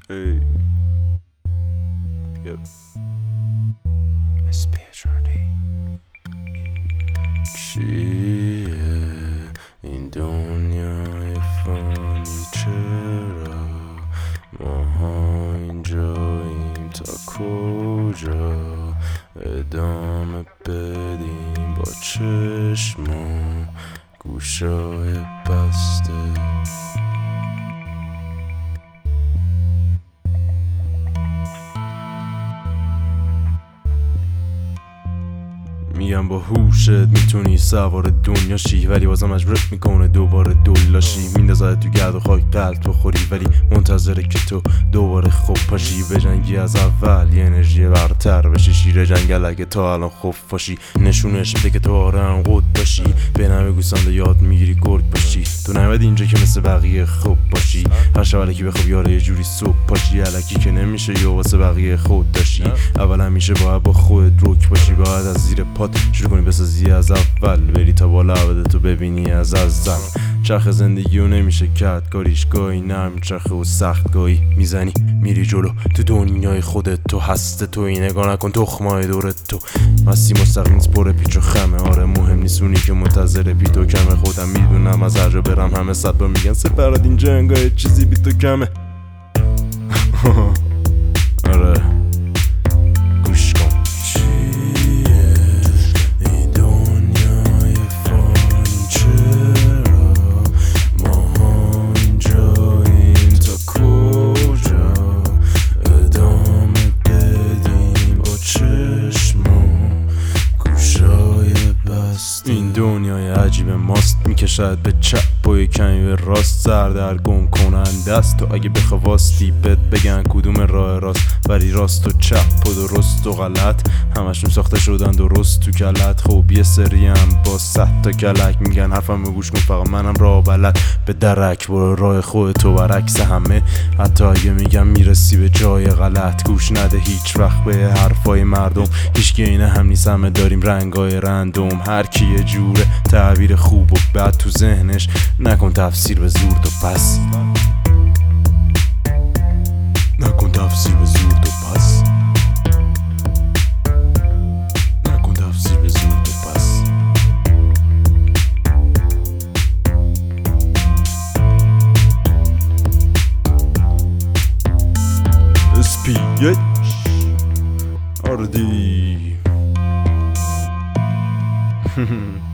Hey. Yep. SPHRD. چیه این دنیای فانی؟ چرا ماها اینجاییم؟ تا کجا ادامه بدیم با چشمون گوشای بسته؟ میگم با هوشت میتونی سوار دنیا شی، ولی بازم مجبورت میکنه دوباره دلاشی. میندازه تو گرد و خاک قلب بخوری، ولی منتظره که تو دوباره خوب پاشی. بجنگی از اول یه انرژی برتر بشی، شیر جنگل اگه تا الان خوب پاشی. نشونش بده که تو آرم قد باشی، به نمه گوسنده یاد میگیری گرد باشی. تو نمید اینجا که مثل بقیه خوب باشی، هر شب الکی بخواب یاره یه جوری صبح پاشی. الکی که نمیشه یا واسه بقیه خود داشتی. اول همیشه باید با خودت رک باشی، باید از زیر پات شروع کنی بسازی از اول، بری تا بالا عبده تو ببینی از چرخ زندگی رو نمیشه کرد کاریش، گاهی نرم چرخه و سخت گاهی میزنی میری جلو. تو دنیای خودت تو هست تو این نگاه نکن تخمای دورت تو مستی مستقیم پر پیچ و خمه. آره مهم نیست اونی که منتظر بی تو کمه. خودم میدونم از هر جا برم همه صد بار میگن سپرد اینجا انگاه چیزی بی تو کمه. آره گوش کن. این دنیای عجیب ماست، میکشد به چپ و کمی به راست، سردر گم کننده است. تو اگه بخواستی بهت بگن کدوم راه راست، ولی راست و چپ و درست و غلط همشون ساخته شدن درست تو کلت. خب یه سری هم با 100 تا کلک میگن حرفم گوش کن فقط منم راه بلد. به درک برو راه خودتو برعکس همه، حتی اگه میگم میرسی به جای غلط. گوش نده هیچ وقت به حرفای مردم، هیچ که اینه هم نیست، همه داریم رنگای رندوم. هر کی یه جوره تعبیر خوب و بد تو ذهنش، نکن تفسیر به زورد و پس، نکن تفسیر به زورد و پس، نکن تفسیر به زورد و پس. SPHRD.